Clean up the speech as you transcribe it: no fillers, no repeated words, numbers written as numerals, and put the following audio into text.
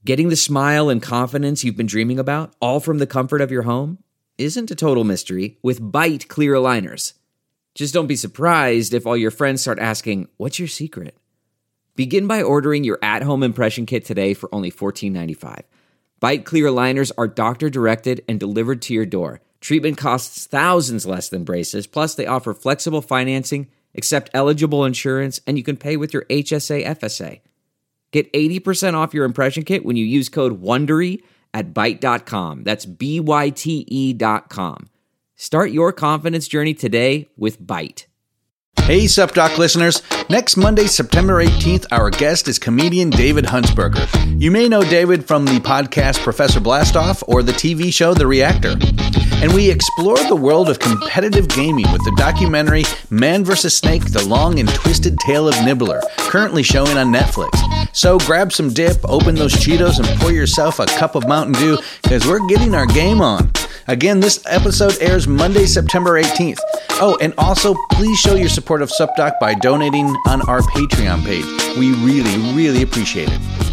Getting the smile and confidence you've been dreaming about, all from the comfort of your home, isn't a total mystery with Byte clear aligners. Just don't be surprised if all your friends start asking, "What's your secret?" Begin by ordering your at-home impression kit today for only $14.95. Byte clear aligners are doctor-directed and delivered to your door. Treatment costs thousands less than braces, plus they offer flexible financing, accept eligible insurance, and you can pay with your HSA FSA. Get 80% off your impression kit when you use code WONDERY at Byte.com. That's BYTE.com. Start your confidence journey today with Byte. Hey, Sup Doc listeners. Next Monday, September 18th, our guest is comedian David Huntsberger. You may know David from the podcast Professor Blastoff or the TV show The Reactor. And we explore the world of competitive gaming with the documentary Man vs. Snake, The Long and Twisted Tale of Nibbler, currently showing on Netflix. So grab some dip, open those Cheetos, and pour yourself a cup of Mountain Dew, because we're getting our game on. Again, this episode airs Monday, September 18th. Oh, and also, please show your support of SupDoc by donating on our Patreon page. We really, really appreciate it.